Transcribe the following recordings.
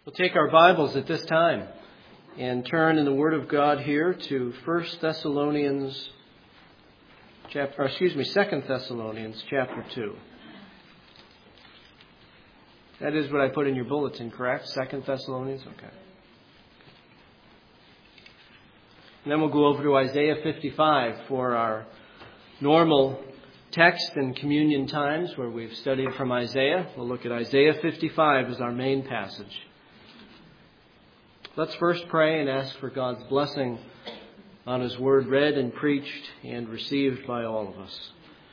We'll take our Bibles at this time and turn in the Word of God here to 2 Thessalonians chapter 2. That is what I put in your bulletin, correct? 2 Thessalonians? Okay. And then we'll go over to Isaiah 55 for our normal text and communion times where we've studied from Isaiah. We'll look at Isaiah 55 as our main passage. Let's first pray and ask for God's blessing on His Word read and preached and received by all of us.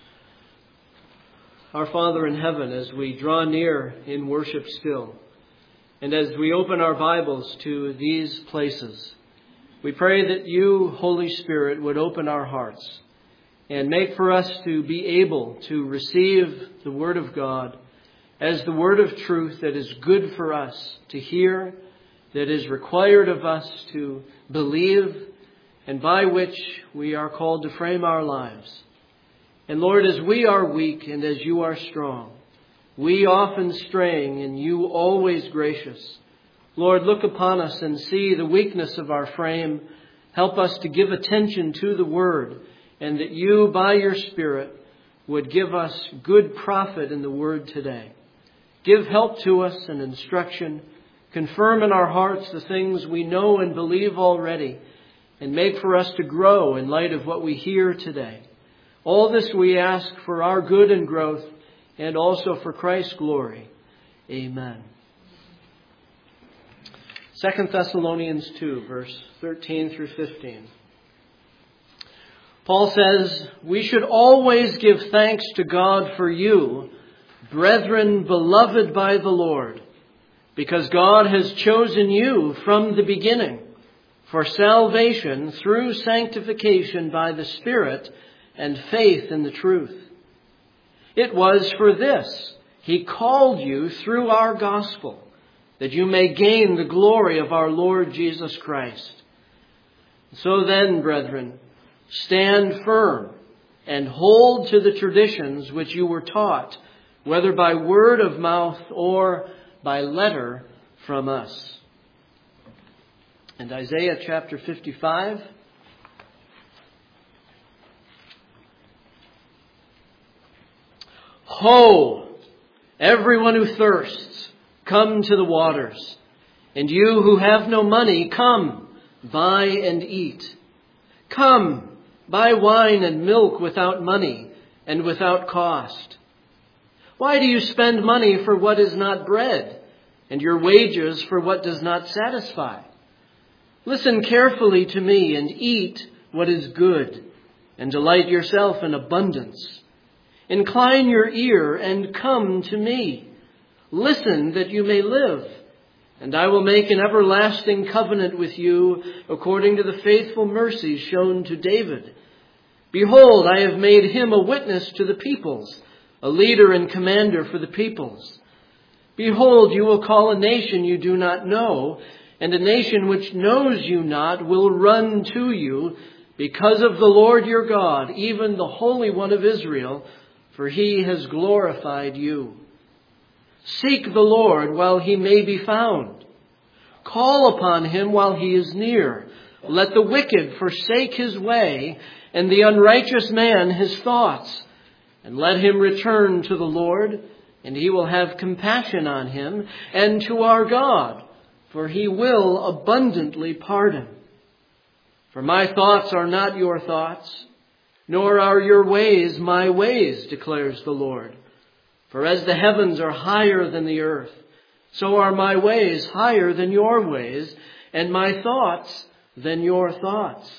Our Father in heaven, as we draw near in worship still, and as we open our Bibles to these places, we pray that you, Holy Spirit, would open our hearts and make for us to be able to receive the Word of God as the Word of truth that is good for us to hear, that is required of us to believe, and by which we are called to frame our lives. And Lord, as we are weak and as you are strong, we often straying and you always gracious, Lord, look upon us and see the weakness of our frame. Help us to give attention to the Word, and that you, by your Spirit, would give us good profit in the Word today. Give help to us and instruction. Confirm in our hearts the things we know and believe already, and make for us to grow in light of what we hear today. All this we ask for our good and growth, and also for Christ's glory. Amen. 2 Thessalonians 2, verse 13 through 15. Paul says, "We should always give thanks to God for you, brethren beloved by the Lord, because God has chosen you from the beginning for salvation through sanctification by the Spirit and faith in the truth. It was for this He called you through our gospel, that you may gain the glory of our Lord Jesus Christ. So then, brethren, stand firm and hold to the traditions which you were taught, whether by word of mouth or by letter from us." And Isaiah chapter 55. Ho! Everyone who thirsts, come to the waters. And you who have no money, come, buy and eat. Come, buy wine and milk without money and without cost. Why do you spend money for what is not bread, and your wages for what does not satisfy? Listen carefully to me and eat what is good, and delight yourself in abundance. Incline your ear and come to me. Listen that you may live, and I will make an everlasting covenant with you according to the faithful mercies shown to David. Behold, I have made him a witness to the peoples, a leader and commander for the peoples. Behold, you will call a nation you do not know, and a nation which knows you not will run to you because of the Lord your God, even the Holy One of Israel, for he has glorified you. Seek the Lord while he may be found. Call upon him while he is near. Let the wicked forsake his way, and the unrighteous man his thoughts. And let him return to the Lord, and he will have compassion on him, and to our God, for he will abundantly pardon. For my thoughts are not your thoughts, nor are your ways my ways, declares the Lord. For as the heavens are higher than the earth, so are my ways higher than your ways, and my thoughts than your thoughts.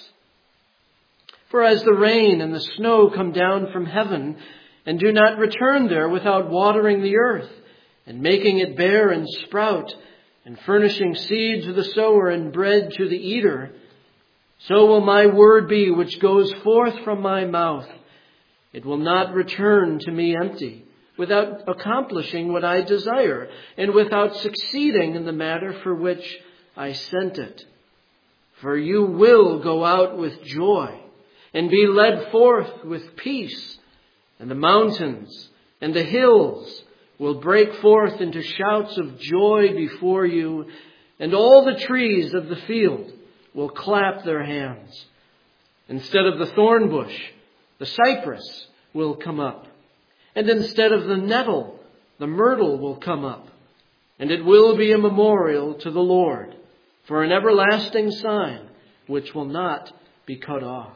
For as the rain and the snow come down from heaven, and do not return there without watering the earth, and making it bear and sprout, and furnishing seed to the sower and bread to the eater, so will my word be which goes forth from my mouth. It will not return to me empty, without accomplishing what I desire, and without succeeding in the matter for which I sent it. For you will go out with joy, and be led forth with peace, and the mountains and the hills will break forth into shouts of joy before you, and all the trees of the field will clap their hands. Instead of the thorn bush, the cypress will come up, and instead of the nettle, the myrtle will come up, and it will be a memorial to the Lord, for an everlasting sign which will not be cut off.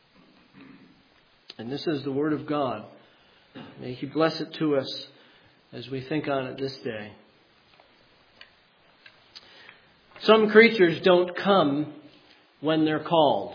And this is the word of God. May He bless it to us as we think on it this day. Some creatures don't come when they're called.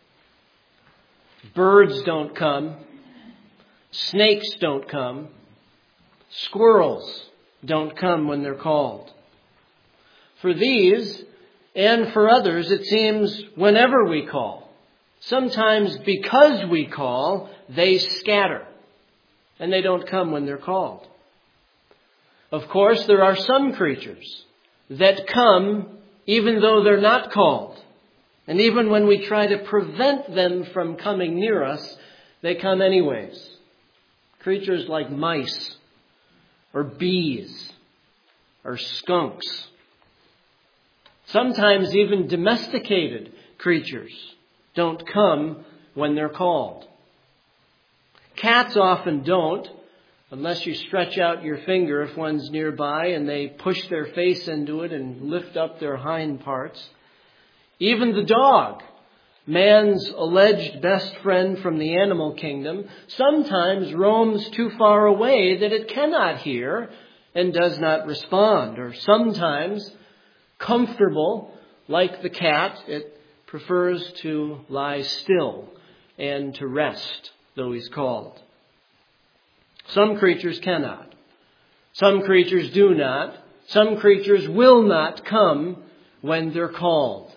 Birds don't come. Snakes don't come. Squirrels don't come when they're called. For these and for others, it seems whenever we call, sometimes because we call, they scatter and they don't come when they're called. Of course, there are some creatures that come even though they're not called. And even when we try to prevent them from coming near us, they come anyways. Creatures like mice or bees or skunks. Sometimes even domesticated creatures don't come when they're called. Cats often don't, unless you stretch out your finger if one's nearby and they push their face into it and lift up their hind parts. Even the dog, man's alleged best friend from the animal kingdom, sometimes roams too far away that it cannot hear and does not respond. Or sometimes, comfortable, like the cat, it prefers to lie still and to rest, though he's called. Some creatures cannot. Some creatures do not. Some creatures will not come when they're called.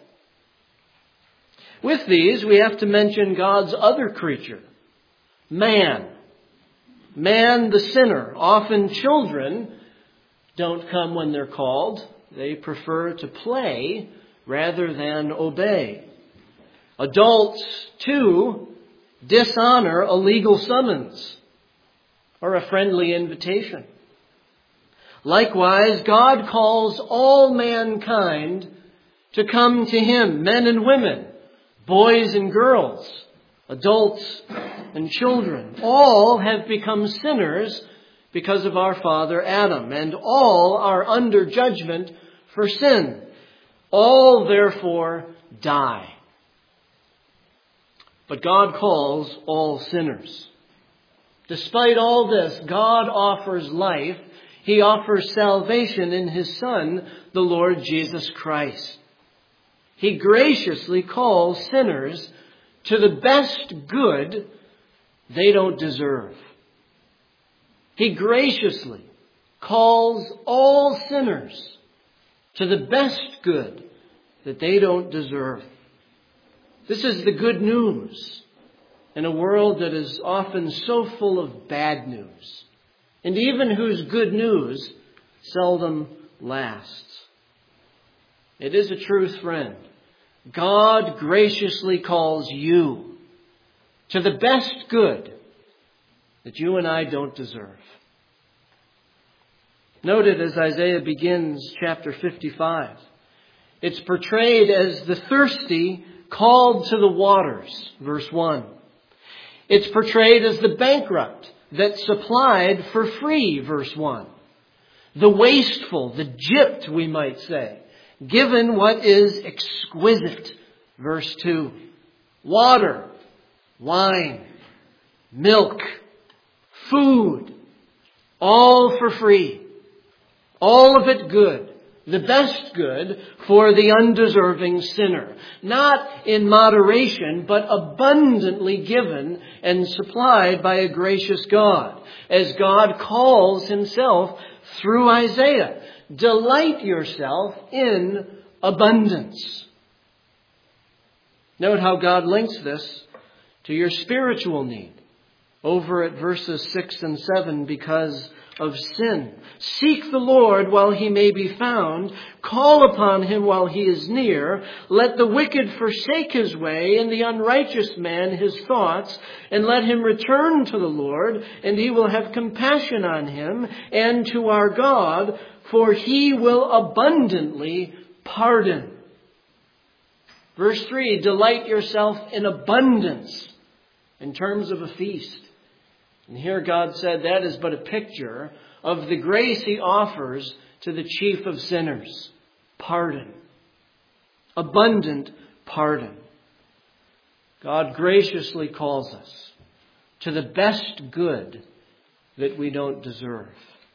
With these, we have to mention God's other creature, man. Man, the sinner. Often children don't come when they're called. They prefer to play rather than obey. Adults, too, dishonor a legal summons or a friendly invitation. Likewise, God calls all mankind to come to Him, men and women, boys and girls, adults and children. All have become sinners because of our father Adam, and all are under judgment for sin. All, therefore, die. But God calls all sinners. Despite all this, God offers life. He offers salvation in His Son, the Lord Jesus Christ. He graciously calls sinners to the best good they don't deserve. He graciously calls all sinners to the best good that they don't deserve. This is the good news in a world that is often so full of bad news, and even whose good news seldom lasts. It is a truth, friend. God graciously calls you to the best good that you and I don't deserve. Note it as Isaiah begins chapter 55. It's portrayed as the thirsty called to the waters, verse 1. It's portrayed as the bankrupt that supplied for free, verse 1. The wasteful, the gypped, we might say, given what is exquisite, verse 2. Water, wine, milk, food, all for free. All of it good, the best good for the undeserving sinner. Not in moderation, but abundantly given and supplied by a gracious God. As God calls Himself through Isaiah, delight yourself in abundance. Note how God links this to your spiritual need over at verses 6 and 7, because of sin. Seek the Lord while he may be found. Call upon him while he is near. Let the wicked forsake his way, and the unrighteous man his thoughts, and let him return to the Lord, and he will have compassion on him, and to our God, for he will abundantly pardon. Verse 3, delight yourself in abundance in terms of a feast. And here God said that is but a picture of the grace he offers to the chief of sinners. Pardon. Abundant pardon. God graciously calls us to the best good that we don't deserve.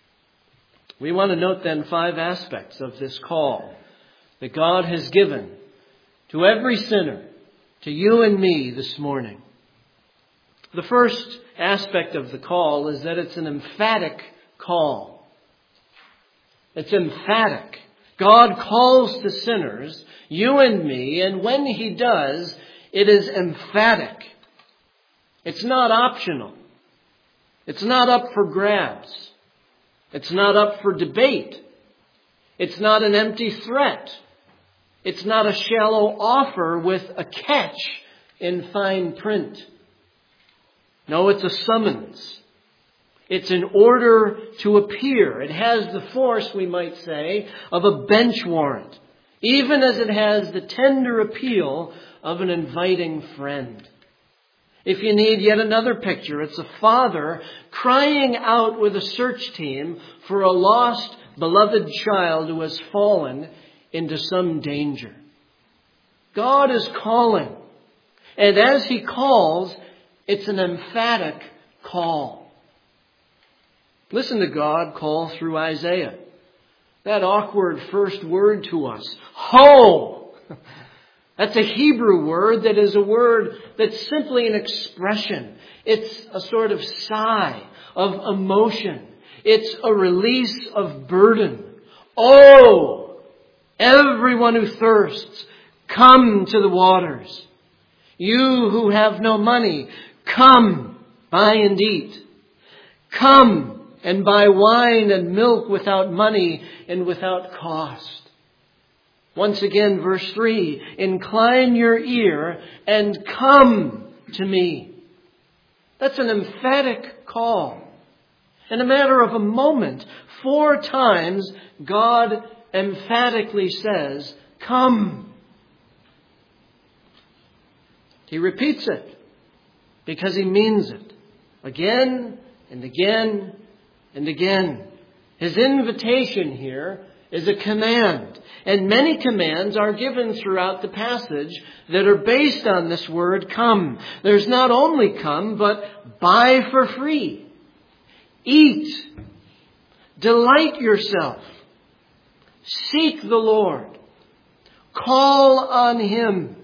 We want to note then 5 aspects of this call that God has given to every sinner, to you and me this morning. The first aspect of the call is that it's an emphatic call. It's emphatic. God calls to sinners, you and me, and when he does, it is emphatic. It's not optional. It's not up for grabs. It's not up for debate. It's not an empty threat. It's not a shallow offer with a catch in fine print. No, it's a summons. It's an order to appear. It has the force, we might say, of a bench warrant, even as it has the tender appeal of an inviting friend. If you need yet another picture, it's a father crying out with a search team for a lost, beloved child who has fallen into some danger. God is calling. And as he calls, it's an emphatic call. Listen to God call through Isaiah. That awkward first word to us. Ho! That's a Hebrew word that is a word that's simply an expression. It's a sort of sigh of emotion. It's a release of burden. Oh! Everyone who thirsts, come to the waters. You who have no money, come, buy and eat. Come and buy wine and milk without money and without cost. Once again, verse 3, incline your ear and come to me. That's an emphatic call. In a matter of a moment, 4 times, God emphatically says, come. He repeats it because he means it again and again and again. His invitation here is a command. And many commands are given throughout the passage that are based on this word come. There's not only come, but buy for free. Eat. Delight yourself. Seek the Lord. Call on him.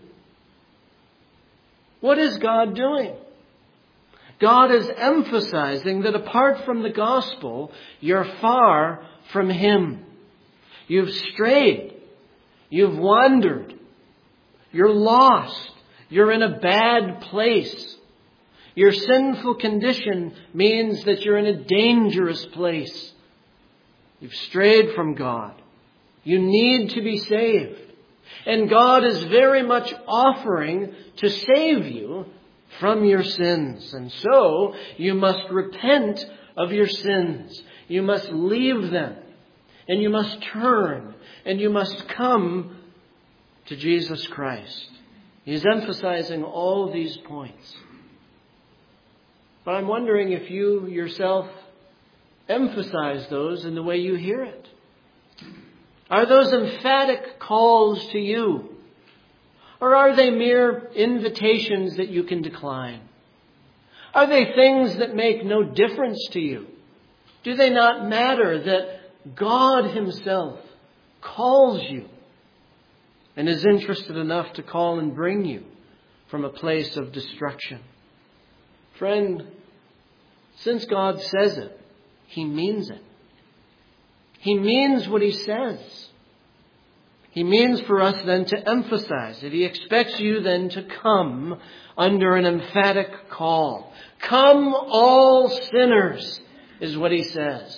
What is God doing? God is emphasizing that apart from the gospel, you're far from him. You've strayed. You've wandered. You're lost. You're in a bad place. Your sinful condition means that you're in a dangerous place. You've strayed from God. You need to be saved. And God is very much offering to save you from your sins. And so you must repent of your sins. You must leave them. And you must turn. And you must come to Jesus Christ. He's emphasizing all these points. But I'm wondering if you yourself emphasize those in the way you hear it. Are those emphatic calls to you? Or are they mere invitations that you can decline? Are they things that make no difference to you? Do they not matter that God himself calls you and is interested enough to call and bring you from a place of destruction? Friend, since God says it, he means it. He means what he says. He means for us then to emphasize it. He expects you then to come under an emphatic call. Come all sinners, is what he says.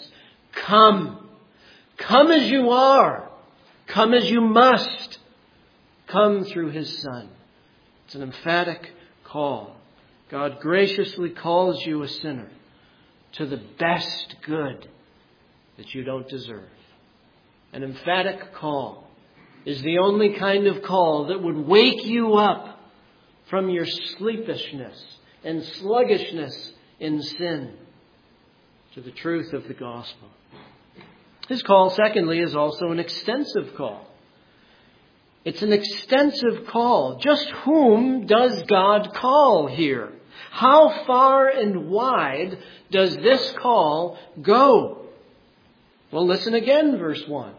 Come. Come as you are. Come as you must. Come through His Son. It's an emphatic call. God graciously calls you a sinner to the best good that you don't deserve. An emphatic call is the only kind of call that would wake you up from your sleepishness and sluggishness in sin to the truth of the gospel. His call, secondly, is also an extensive call. It's an extensive call. Just whom does God call here? How far and wide does this call go? Well, listen again, verse 1.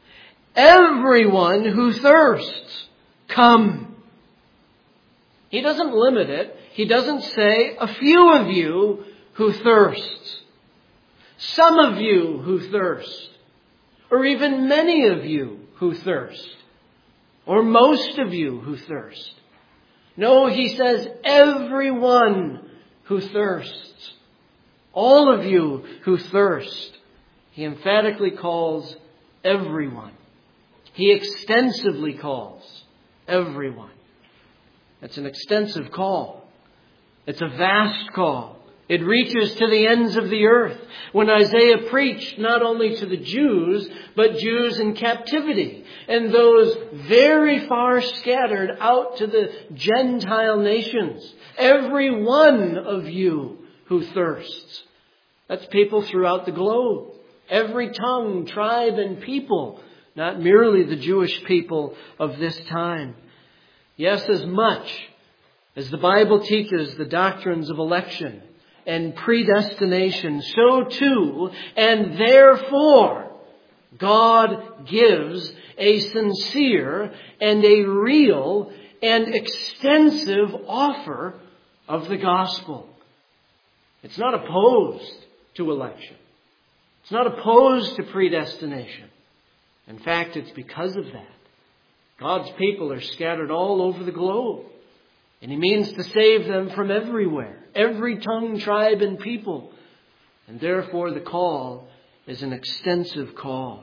Everyone who thirsts, come. He doesn't limit it. He doesn't say a few of you who thirst, some of you who thirst, or even many of you who thirst, or most of you who thirst. No, he says everyone who thirsts, all of you who thirst. He emphatically calls everyone. He extensively calls everyone. It's an extensive call. It's a vast call. It reaches to the ends of the earth. When Isaiah preached not only to the Jews, but Jews in captivity, and those very far scattered out to the Gentile nations. Every one of you who thirsts. That's people throughout the globe. Every tongue, tribe, and people. Not merely the Jewish people of this time. Yes, as much as the Bible teaches the doctrines of election and predestination, so too, and therefore, God gives a sincere and a real and extensive offer of the gospel. It's not opposed to election. It's not opposed to predestination. In fact, it's because of that. God's people are scattered all over the globe. And He means to save them from everywhere. Every tongue, tribe, and people. And therefore the call is an extensive call.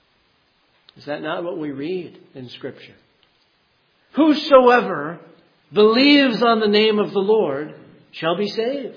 Is that not what we read in Scripture? Whosoever believes on the name of the Lord shall be saved.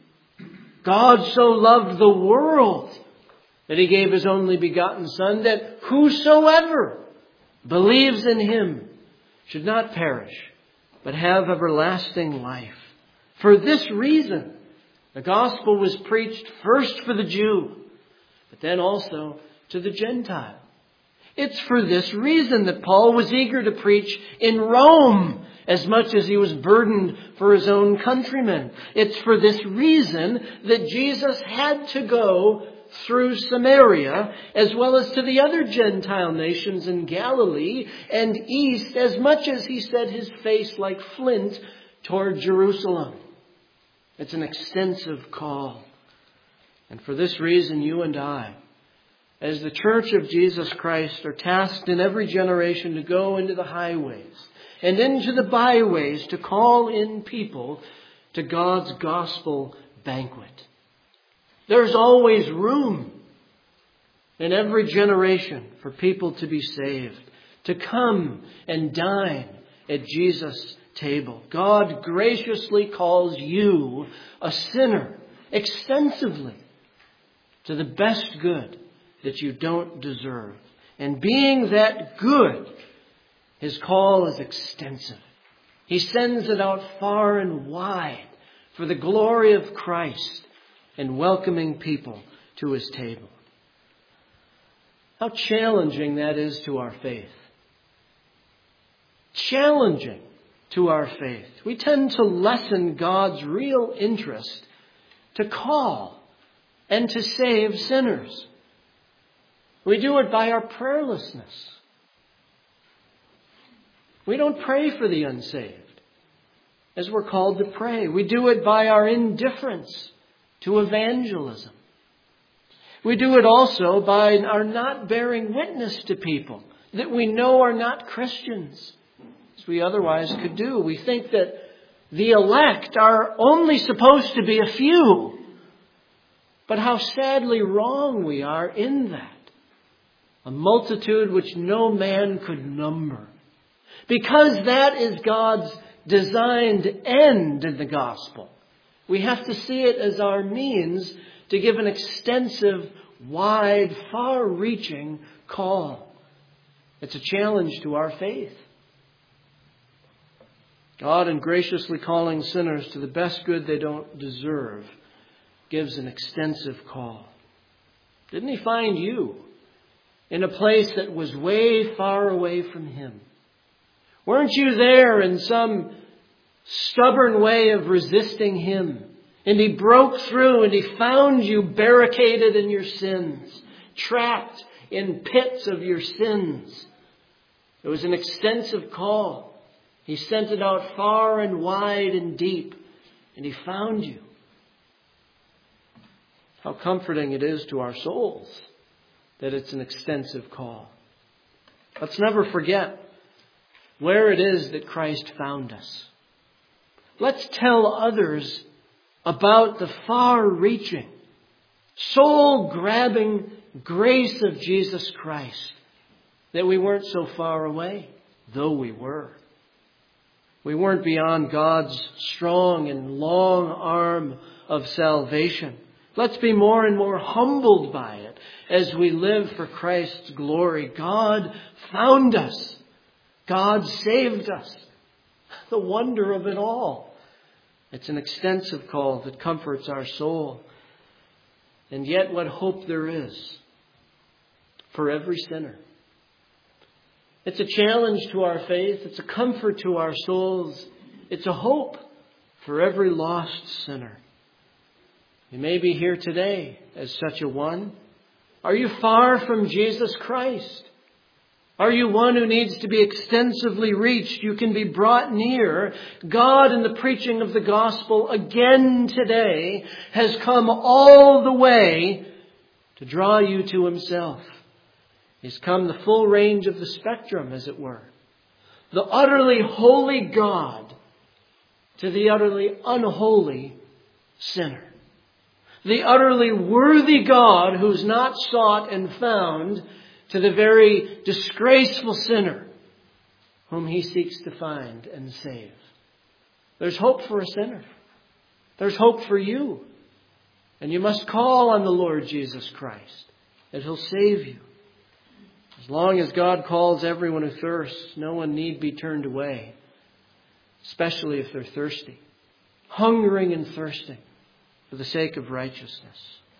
God so loved the world that He gave His only begotten Son, that whosoever believes in Him should not perish, but have everlasting life. For this reason, the gospel was preached first for the Jew, but then also to the Gentile. It's for this reason that Paul was eager to preach in Rome as much as he was burdened for his own countrymen. It's for this reason that Jesus had to go through Samaria as well as to the other Gentile nations in Galilee and east, as much as he set his face like flint toward Jerusalem. It's an extensive call. And for this reason, you and I, as the Church of Jesus Christ, are tasked in every generation to go into the highways and into the byways to call in people to God's gospel banquet. There's always room in every generation for people to be saved, to come and dine at Jesus' table. God graciously calls you, a sinner, extensively to the best good that you don't deserve. And being that good, His call is extensive. He sends it out far and wide for the glory of Christ and welcoming people to His table. How challenging that is to our faith. Challenging to our faith. We tend to lessen God's real interest to call and to save sinners. We do it by our prayerlessness. We don't pray for the unsaved as we're called to pray. We do it by our indifference to evangelism. We do it also by our not bearing witness to people that we know are not Christians, as we otherwise could do. We think that the elect are only supposed to be a few. But how sadly wrong we are in that. A multitude which no man could number. Because that is God's designed end in the gospel. We have to see it as our means to give an extensive, wide, far-reaching call. It's a challenge to our faith. God, in graciously calling sinners to the best good they don't deserve, gives an extensive call. Didn't He find you in a place that was way far away from Him? Weren't you there in some stubborn way of resisting Him? And He broke through and He found you barricaded in your sins, trapped in pits of your sins. It was an extensive call. He sent it out far and wide and deep, and He found you. How comforting it is to our souls that it's an extensive call. Let's never forget where it is that Christ found us. Let's tell others about the far-reaching, soul-grabbing grace of Jesus Christ, that we weren't so far away, though we were. We weren't beyond God's strong and long arm of salvation. Let's be more and more humbled by it as we live for Christ's glory. God found us. God saved us. The wonder of it all. It's an extensive call that comforts our soul. And yet what hope there is for every sinner. It's a challenge to our faith. It's a comfort to our souls. It's a hope for every lost sinner. You may be here today as such a one. Are you far from Jesus Christ? Are you one who needs to be extensively reached? You can be brought near. God, in the preaching of the gospel again today, has come all the way to draw you to Himself. He's come the full range of the spectrum, as it were. The utterly holy God to the utterly unholy sinner. The utterly worthy God who's not sought and found to the very disgraceful sinner whom He seeks to find and save. There's hope for a sinner. There's hope for you. And you must call on the Lord Jesus Christ, that He'll save you. As long as God calls everyone who thirsts, no one need be turned away, especially if they're thirsty, hungering and thirsting for the sake of righteousness.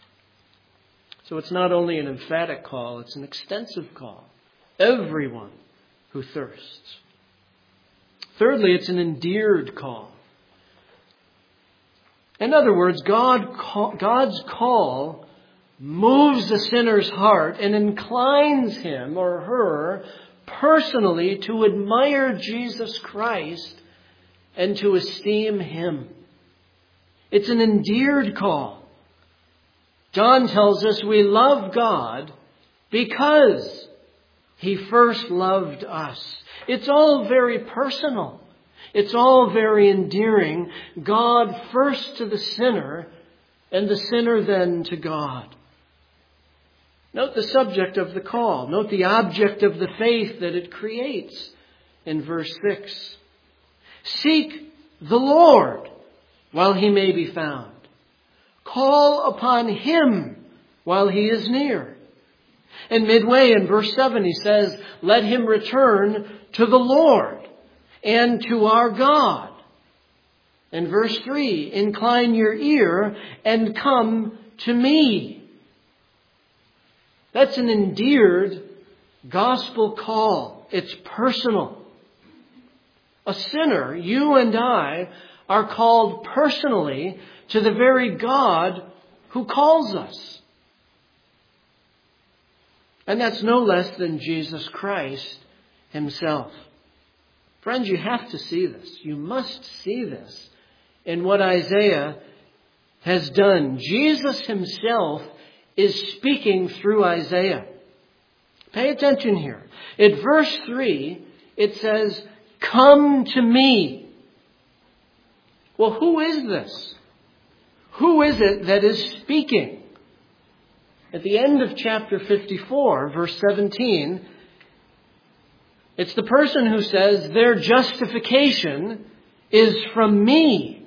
So it's not only an emphatic call, it's an extensive call. Everyone who thirsts. Thirdly, it's an endeared call. In other words, God's call moves the sinner's heart and inclines him or her personally to admire Jesus Christ and to esteem Him. It's an endeared call. John tells us we love God because He first loved us. It's all very personal. It's all very endearing. God first to the sinner, and the sinner then to God. Note the subject of the call. Note the object of the faith that it creates in verse 6. Seek the Lord while He may be found. Call upon Him while He is near. And midway in verse 7 he says, let him return to the Lord and to our God. In verse 3, incline your ear and come to me. That's an endeared gospel call. It's personal. A sinner, you and I, are called personally to the very God who calls us. And that's no less than Jesus Christ Himself. Friends, you have to see this. You must see this in what Isaiah has done. Jesus Himself is speaking through Isaiah. Pay attention here. At verse 3, it says, come to me. Well, who is this? Who is it that is speaking? At the end of chapter 54, verse 17, it's the person who says, their justification is from me.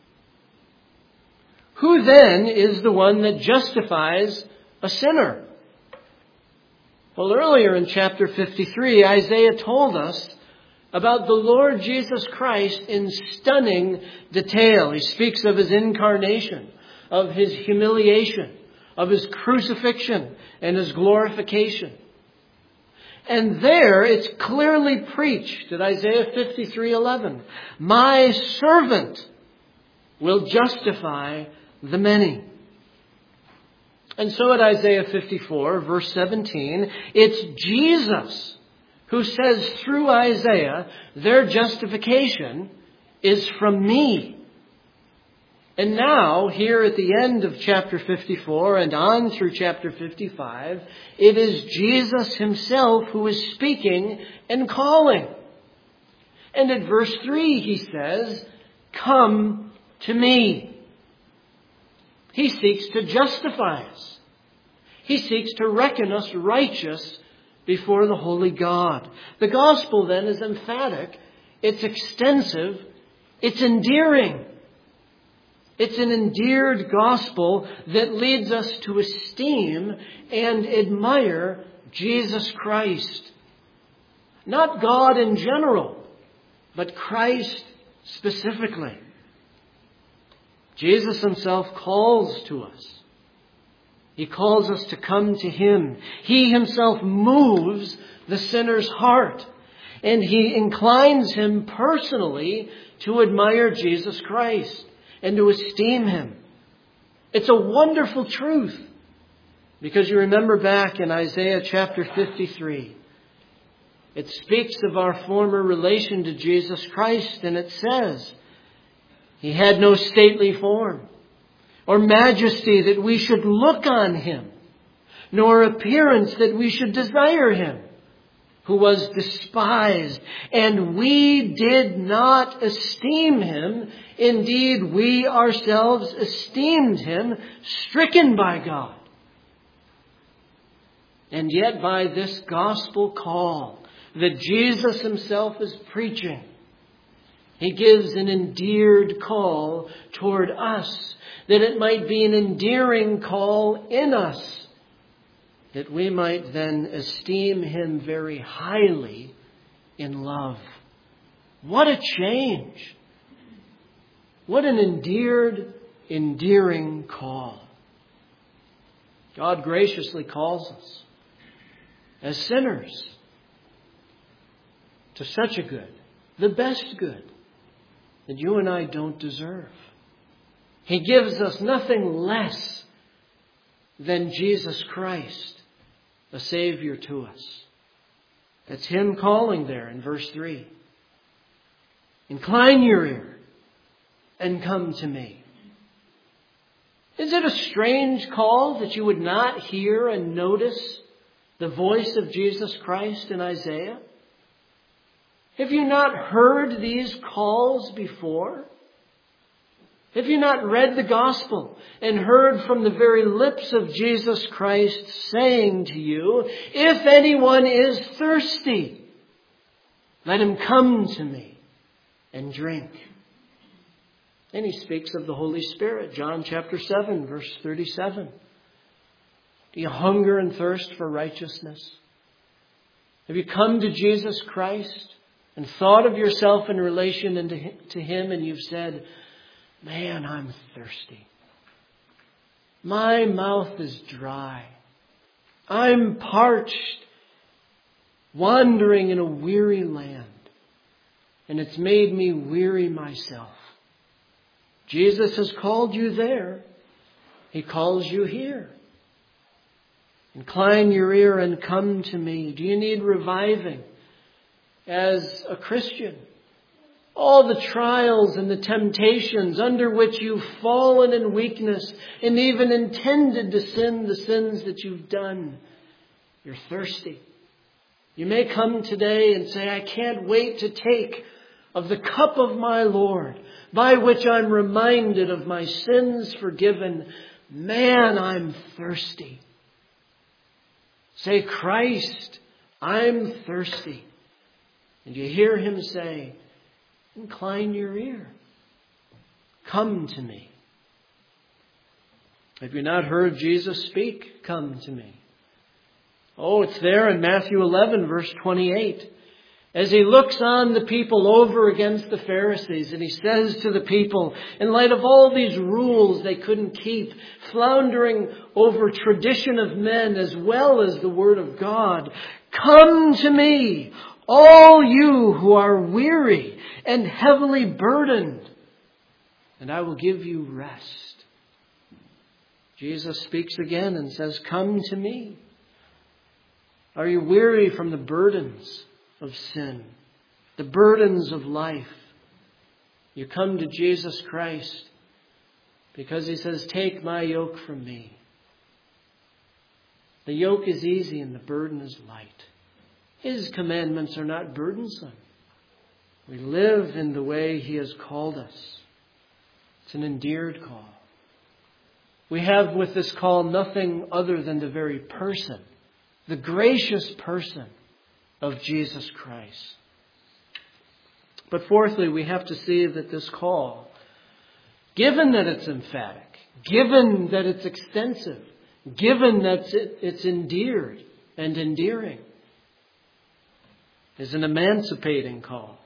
Who then is the one that justifies a sinner? Well, earlier in chapter 53, Isaiah told us about the Lord Jesus Christ in stunning detail. He speaks of His incarnation, of His humiliation, of His crucifixion and His glorification. And there it's clearly preached at Isaiah 53:11. My servant will justify the many. And so at Isaiah 54, verse 17, it's Jesus who says through Isaiah, their justification is from me. And now, here at the end of chapter 54 and on through chapter 55, it is Jesus Himself who is speaking and calling. And at verse 3 He says, come to me. He seeks to justify us. He seeks to reckon us righteous before the holy God. The gospel then is emphatic, it's extensive, it's endearing. It's an endeared gospel that leads us to esteem and admire Jesus Christ. Not God in general, but Christ specifically. Jesus Himself calls to us. He calls us to come to Him. He Himself moves the sinner's heart. And He inclines him personally to admire Jesus Christ and to esteem Him. It's a wonderful truth. Because you remember back in Isaiah chapter 53, it speaks of our former relation to Jesus Christ, and it says, He had no stately form or majesty that we should look on Him, nor appearance that we should desire Him, who was despised, and we did not esteem Him. Indeed, we ourselves esteemed Him stricken by God. And yet by this gospel call that Jesus Himself is preaching, He gives an endeared call toward us, that it might be an endearing call in us, that we might then esteem Him very highly in love. What a change! What an endearing call. God graciously calls us as sinners to such a good, the best good, that you and I don't deserve. He gives us nothing less than Jesus Christ, a Savior to us. That's Him calling there in verse 3. Incline your ear and come to me. Is it a strange call that you would not hear and notice the voice of Jesus Christ in Isaiah? Have you not heard these calls before? Have you not read the gospel and heard from the very lips of Jesus Christ saying to you, if anyone is thirsty, let him come to me and drink? And He speaks of the Holy Spirit, John chapter 7, verse 37. Do you hunger and thirst for righteousness? Have you come to Jesus Christ and thought of yourself in relation to Him, and you've said, man, I'm thirsty. My mouth is dry. I'm parched, wandering in a weary land, and it's made me weary myself. Jesus has called you there. He calls you here. Incline your ear and come to me. Do you need reviving as a Christian? All the trials and the temptations under which you've fallen in weakness and even intended to sin the sins that you've done. You're thirsty. You may come today and say, I can't wait to take of the cup of my Lord, by which I'm reminded of my sins forgiven. Man, I'm thirsty. Say, Christ, I'm thirsty. And you hear him say, incline your ear. Come to me. Have you not heard Jesus speak? Come to me. Oh, it's there in Matthew 11, verse 28. As he looks on the people over against the Pharisees, and he says to the people, in light of all these rules they couldn't keep, floundering over tradition of men as well as the Word of God, come to me, all you who are weary and heavily burdened, and I will give you rest. Jesus speaks again and says, come to me. Are you weary from the burdens of sin, the burdens of life? You come to Jesus Christ because he says, take my yoke from me. The yoke is easy and the burden is light. His commandments are not burdensome. We live in the way he has called us. It's an endeared call. We have with this call nothing other than the very person, the gracious person of Jesus Christ. But fourthly, we have to see that this call, given that it's emphatic, given that it's extensive, given that it's endeared and endearing, is an emancipating call.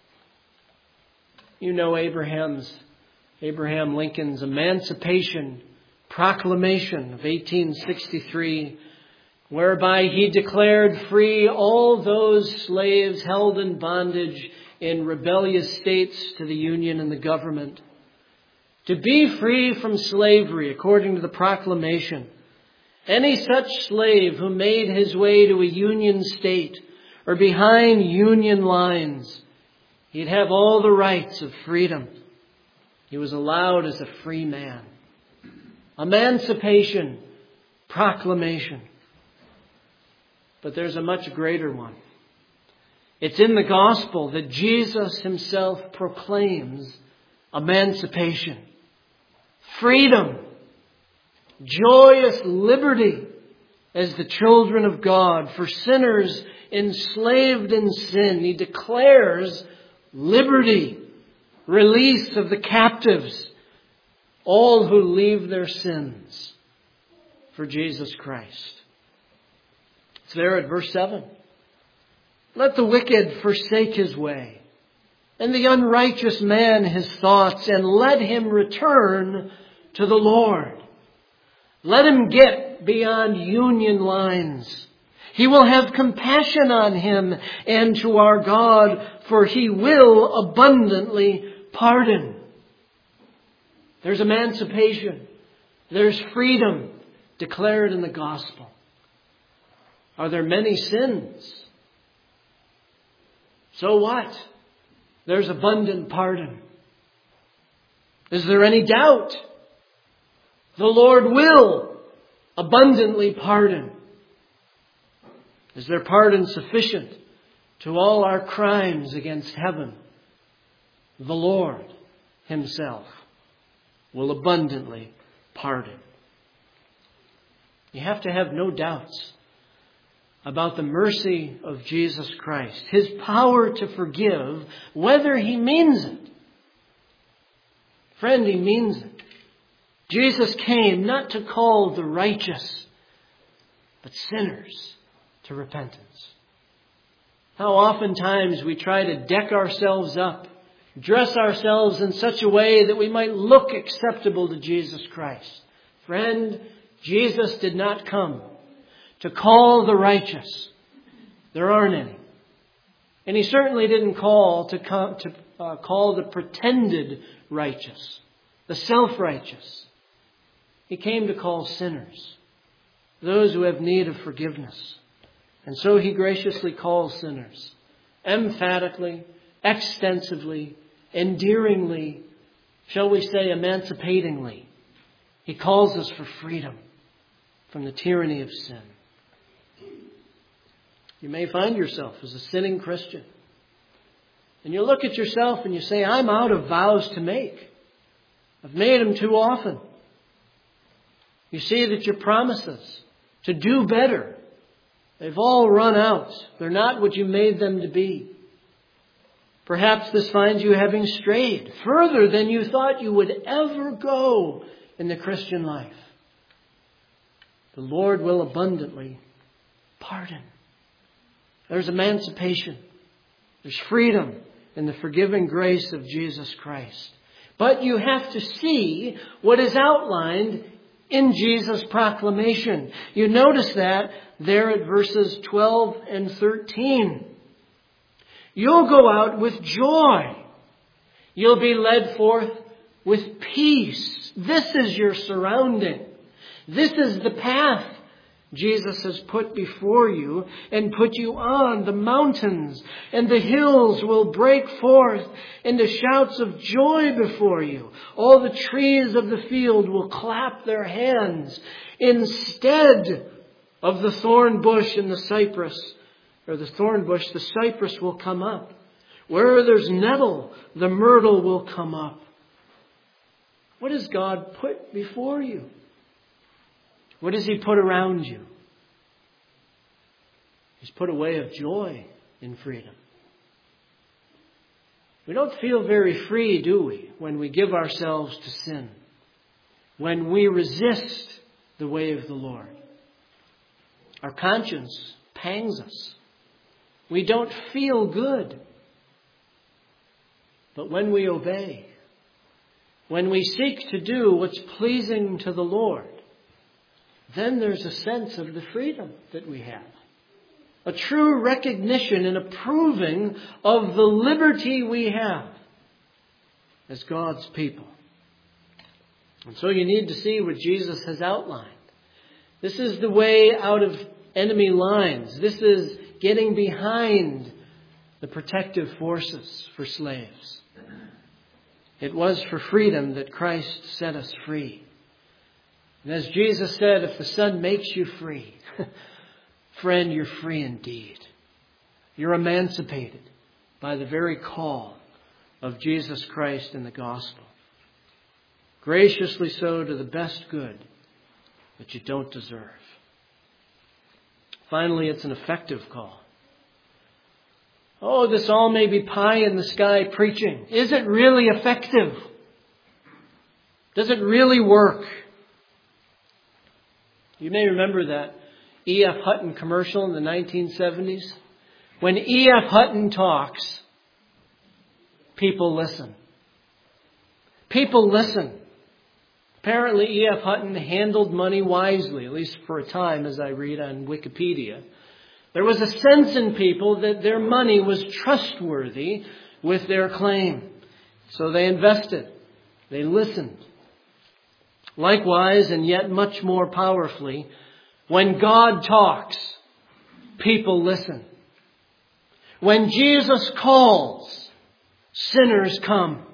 You know Abraham Lincoln's Emancipation Proclamation of 1863, whereby he declared free all those slaves held in bondage in rebellious states to the Union and the government. To be free from slavery, according to the proclamation, any such slave who made his way to a Union state or behind Union lines, he'd have all the rights of freedom. He was allowed as a free man. Emancipation Proclamation. But there's a much greater one. It's in the gospel that Jesus himself proclaims emancipation, freedom, joyous liberty as the children of God. For sinners enslaved in sin, he declares liberty, release of the captives, all who leave their sins for Jesus Christ. It's there at verse 7. Let the wicked forsake his way, and the unrighteous man his thoughts, and let him return to the Lord. Let him get beyond Union lines. He will have compassion on him and to our God, for he will abundantly pardon. There's emancipation. There's freedom declared in the gospel. Are there many sins? So what? There's abundant pardon. Is there any doubt? The Lord will abundantly pardon. Is there pardon sufficient to all our crimes against heaven? The Lord himself will abundantly pardon. You have to have no doubts about the mercy of Jesus Christ, his power to forgive, whether he means it. Friend, he means it. Jesus came not to call the righteous, but sinners to repentance. How oftentimes we try to deck ourselves up, dress ourselves in such a way that we might look acceptable to Jesus Christ. Friend, Jesus did not come to call the righteous. There aren't any. And he certainly didn't call call the pretended righteous, the self-righteous. He came to call sinners, those who have need of forgiveness. And so he graciously calls sinners, emphatically, extensively, endearingly, shall we say emancipatingly. He calls us for freedom from the tyranny of sin. You may find yourself as a sinning Christian. And you look at yourself and you say, I'm out of vows to make. I've made them too often. You see that your promises to do better They've all run out. They're not what you made them to be. Perhaps this finds you having strayed further than you thought you would ever go in the Christian life. The Lord will abundantly pardon. There's emancipation. There's freedom in the forgiving grace of Jesus Christ. But you have to see what is outlined in Jesus' proclamation. You notice that there at verses 12 and 13. You'll go out with joy. You'll be led forth with peace. This is your surrounding. This is the path Jesus has put before you and put you on. The mountains and the hills will break forth into shouts of joy before you. All the trees of the field will clap their hands. Instead of the thorn bush and the cypress, or the thorn bush, the cypress will come up. Where there's nettle, the myrtle will come up. What has God put before you? What does He put around you? He's put a way of joy in freedom. We don't feel very free, do we, when we give ourselves to sin, when we resist the way of the Lord. Our conscience pangs us. We don't feel good. But when we obey, when we seek to do what's pleasing to the Lord, then there's a sense of the freedom that we have. A true recognition and approving of the liberty we have as God's people. And so you need to see what Jesus has outlined. This is the way out of enemy lines. This is getting behind the protective forces for slaves. It was for freedom that Christ set us free. And as Jesus said, if the Son makes you free, friend, you're free indeed. You're emancipated by the very call of Jesus Christ in the gospel. Graciously so to the best good that you don't deserve. Finally, it's an effective call. Oh, this all may be pie in the sky preaching. Is it really effective? Does it really work? You may remember that E.F. Hutton commercial in the 1970s. When E.F. Hutton talks, people listen. People listen. Apparently E.F. Hutton handled money wisely, at least for a time, as I read on Wikipedia. There was a sense in people that their money was trustworthy with their claim. So they invested. They listened. Likewise, and yet much more powerfully, when God talks, people listen. When Jesus calls, sinners come.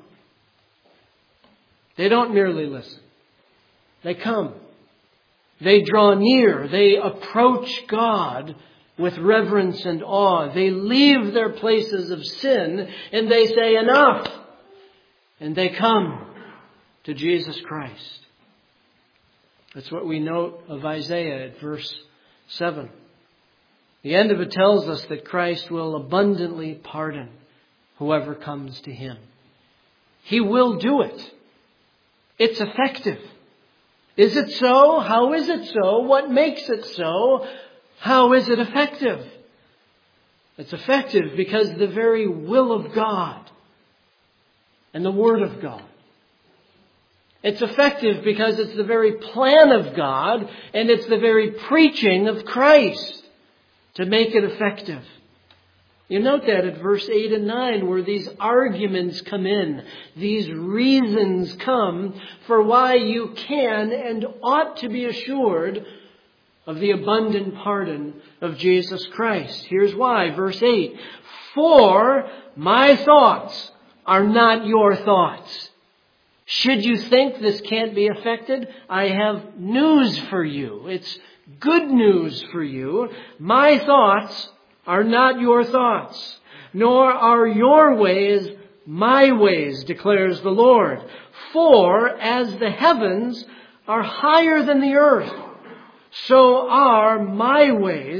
They don't merely listen. They come. They draw near. They approach God with reverence and awe. They leave their places of sin and they say, enough. And they come to Jesus Christ. That's what we note of Isaiah at verse 7. The end of it tells us that Christ will abundantly pardon whoever comes to Him. He will do it. It's effective. Is it so? How is it so? What makes it so? How is it effective? It's effective because the very will of God and the Word of God. It's effective because it's the very plan of God and it's the very preaching of Christ to make it effective. You note that at verse 8 and 9 where these arguments come in. These reasons come for why you can and ought to be assured of the abundant pardon of Jesus Christ. Here's why. Verse 8. For my thoughts are not your thoughts. Should you think this can't be affected, I have news for you. It's good news for you. My thoughts are not your thoughts, nor are your ways my ways, declares the Lord. For as the heavens are higher than the earth, so are my ways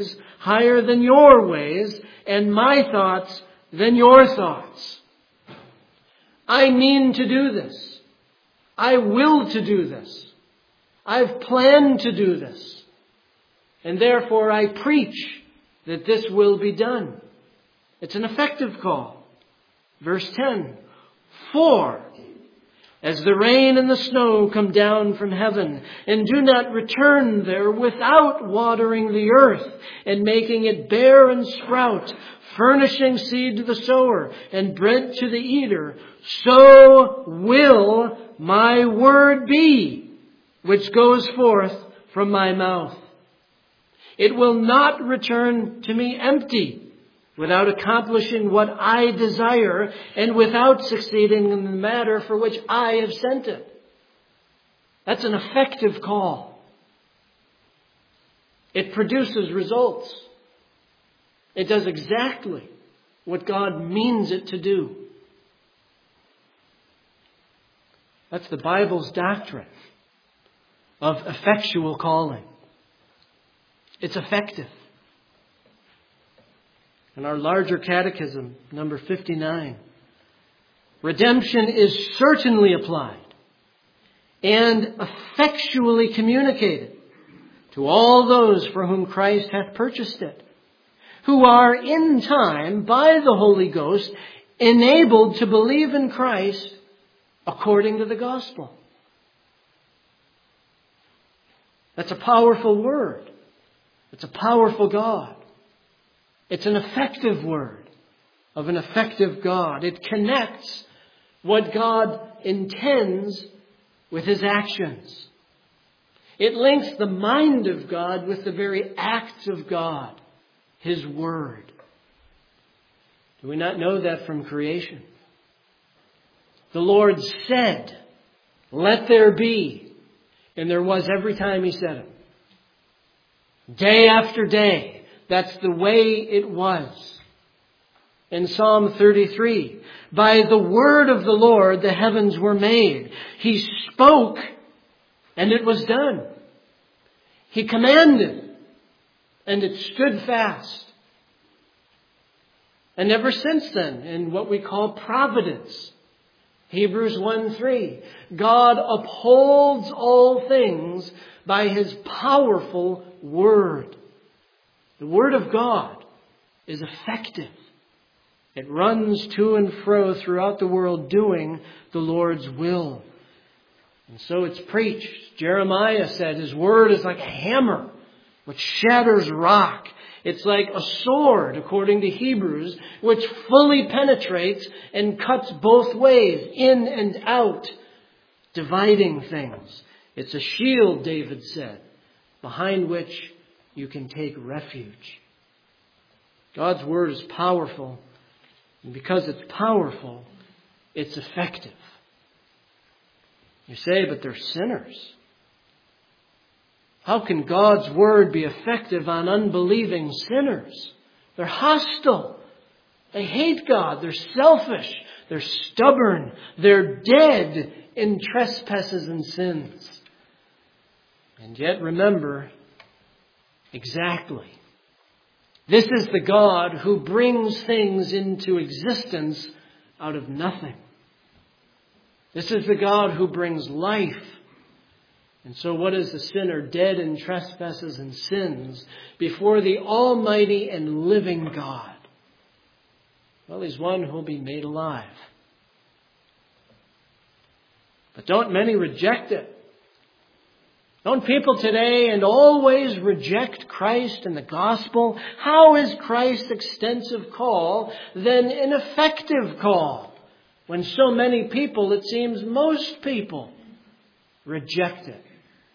higher than your ways, and my thoughts than your thoughts. I mean to do this. I will to do this. I've planned to do this. And therefore I preach that this will be done. It's an effective call. Verse 10. For as the rain and the snow come down from heaven, and do not return there without watering the earth, and making it bear and sprout, furnishing seed to the sower, and bread to the eater, so will my word be, which goes forth from my mouth. It will not return to me empty, without accomplishing what I desire, and without succeeding in the matter for which I have sent it. That's an effective call. It produces results. It does exactly what God means it to do. That's the Bible's doctrine of effectual calling. It's effective. In our larger catechism, number 59, redemption is certainly applied and effectually communicated to all those for whom Christ hath purchased it, who are in time by the Holy Ghost enabled to believe in Christ according to the gospel. That's a powerful word. It's a powerful God. It's an effective word of an effective God. It connects what God intends with His actions. It links the mind of God with the very acts of God, His Word. Do we not know that from creation? The Lord said, "Let there be," and there was every time He said it. Day after day. That's the way it was. In Psalm 33, by the word of the Lord the heavens were made. He spoke and it was done. He commanded and it stood fast. And ever since then, in what we call providence, Hebrews 1:3, God upholds all things by His powerful word. The Word of God is effective. It runs to and fro throughout the world doing the Lord's will. And so it's preached. Jeremiah said His Word is like a hammer which shatters rock. It's like a sword, according to Hebrews, which fully penetrates and cuts both ways, in and out, dividing things. It's a shield, David said, behind which you can take refuge. God's Word is powerful. And because it's powerful, it's effective. You say, but they're sinners. How can God's Word be effective on unbelieving sinners? They're hostile. They hate God. They're selfish. They're stubborn. They're dead in trespasses and sins. And yet remember, exactly. This is the God who brings things into existence out of nothing. This is the God who brings life. And so what is the sinner dead in trespasses and sins before the almighty and living God? Well, He's one who will be made alive. But don't many reject it? Don't people today and always reject Christ and the gospel? How is Christ's extensive call then an effective call? When so many people, it seems most people, reject it.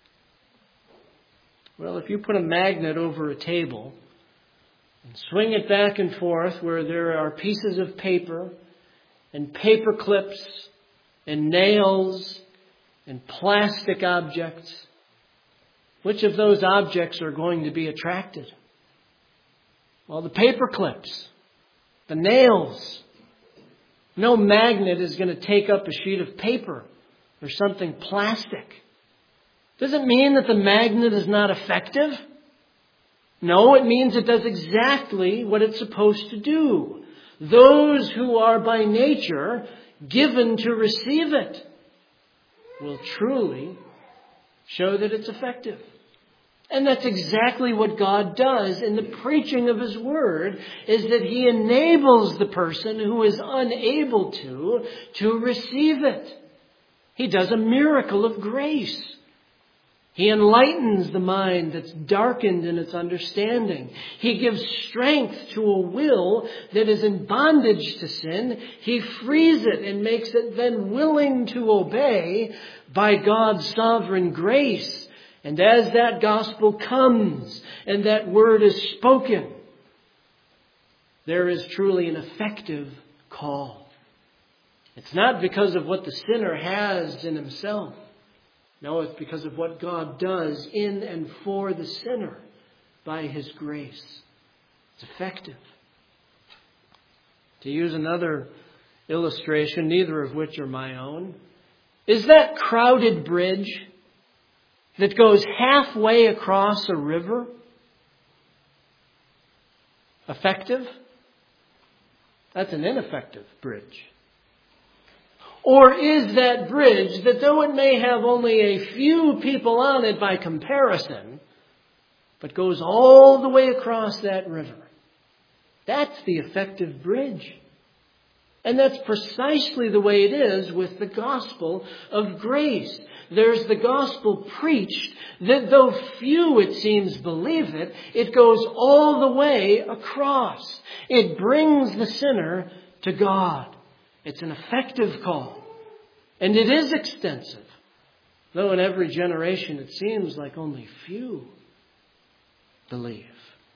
Well, if you put a magnet over a table and swing it back and forth where there are pieces of paper and paper clips and nails and plastic objects, which of those objects are going to be attracted? Well, the paper clips, the nails. No magnet is going to take up a sheet of paper or something plastic. Doesn't mean that the magnet is not effective. No, it means it does exactly what it's supposed to do. Those who are by nature given to receive it will truly show that it's effective. And that's exactly what God does in the preaching of His Word, is that He enables the person who is unable to receive it. He does a miracle of grace. He enlightens the mind that's darkened in its understanding. He gives strength to a will that is in bondage to sin. He frees it and makes it then willing to obey by God's sovereign grace. And as that gospel comes and that word is spoken, there is truly an effective call. It's not because of what the sinner has in himself. No, it's because of what God does in and for the sinner by His grace. It's effective. To use another illustration, neither of which are my own, is that crowded bridge that goes halfway across a river effective? That's an ineffective bridge. Or is that bridge that, though it may have only a few people on it by comparison, but goes all the way across that river, that's the effective bridge. And that's precisely the way it is with the gospel of grace. There's the gospel preached that, though few, it seems, believe it, it goes all the way across. It brings the sinner to God. It's an effective call. And it is extensive. Though in every generation it seems like only few believe.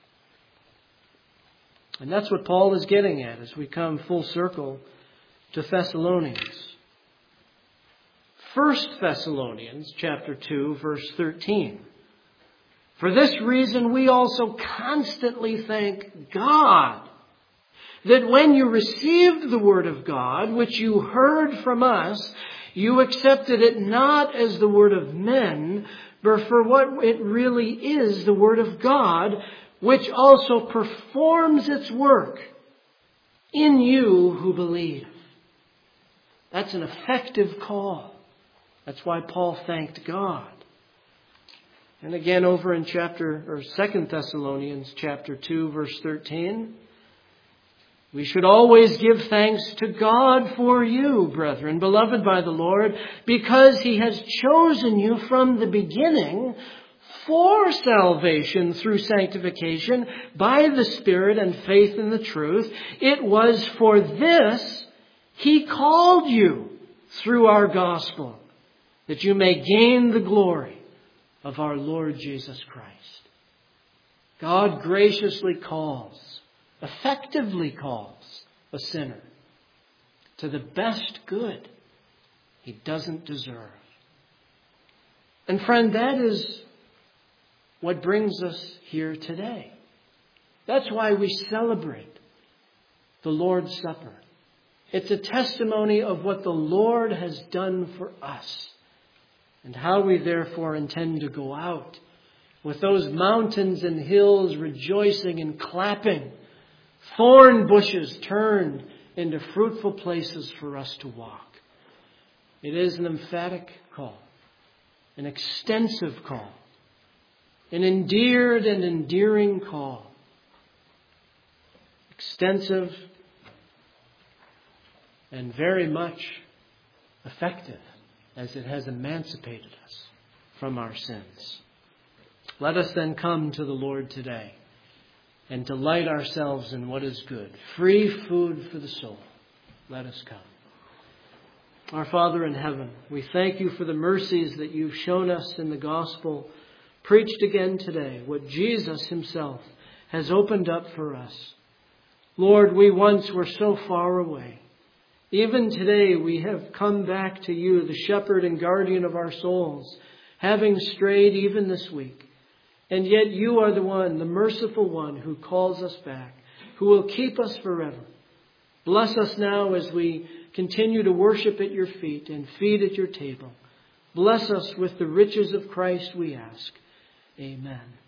And that's what Paul is getting at as we come full circle to Thessalonians. 1 Thessalonians chapter 2, verse 13. For this reason we also constantly thank God that when you received the word of God, which you heard from us, you accepted it not as the word of men, but for what it really is, the word of God, which also performs its work in you who believe. That's an effective call. That's why Paul thanked God. And again over in 2 Thessalonians chapter 2, verse 13. We should always give thanks to God for you, brethren, beloved by the Lord, because He has chosen you from the beginning for salvation through sanctification by the Spirit and faith in the truth. It was for this He called you through our gospel, that you may gain the glory of our Lord Jesus Christ. God graciously calls, effectively calls a sinner to the best good he doesn't deserve. And friend, that is what brings us here today. That's why we celebrate the Lord's Supper. It's a testimony of what the Lord has done for us and how we therefore intend to go out with those mountains and hills rejoicing and clapping, thorn bushes turned into fruitful places for us to walk. It is an emphatic call, an extensive call, an endeared and endearing call. Extensive and very much effective, as it has emancipated us from our sins. Let us then come to the Lord today and delight ourselves in what is good. Free food for the soul. Let us come. Our Father in heaven, we thank you for the mercies that you've shown us in the gospel preached again today, what Jesus himself has opened up for us. Lord, we once were so far away. Even today we have come back to you, the shepherd and guardian of our souls, having strayed even this week. And yet you are the one, the merciful one, who calls us back, who will keep us forever. Bless us now as we continue to worship at your feet and feed at your table. Bless us with the riches of Christ, we ask. Amen.